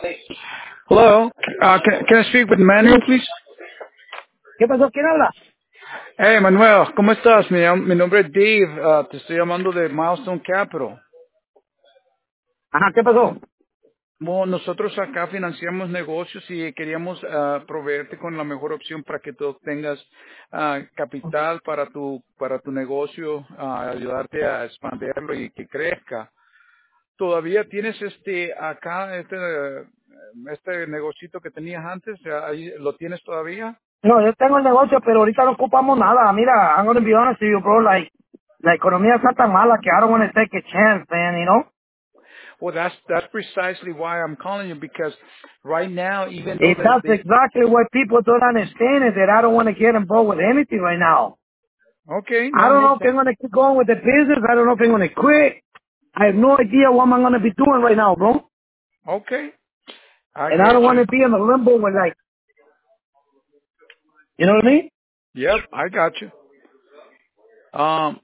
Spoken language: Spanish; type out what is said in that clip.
Hello. Can I speak with Manuel, please? ¿Qué pasó? ¿Quién habla? Hey, Manuel, ¿cómo estás? Mi nombre es Dave. Te estoy llamando de Milestone Capital. Ajá, ¿qué pasó? Bueno, nosotros acá financiamos negocios y queríamos proveerte con la mejor opción para que tú tengas capital para tu negocio, ayudarte a expandirlo y que crezca. ¿Todavía tienes este negocito que tenías antes? Ahí, ¿lo tienes todavía? No, yo tengo el negocio, pero ahorita no ocupamos nada. Mira, I'm gonna be honest with you, bro. Like, la economía está tan mala que I don't want to take a chance, man, you know? Well, that's precisely why I'm calling you, because right now, even though That's exactly what people don't understand is that I don't want to get involved with anything right now. okay, I no, don't know makes if I'm sense. going to keep going with the business. I don't know if I'm going to quit. I have no idea what I'm going to be doing right now, bro. Okay, I And I get don't want you. to be in the limbo with like, you know what I mean? Yep, I got you.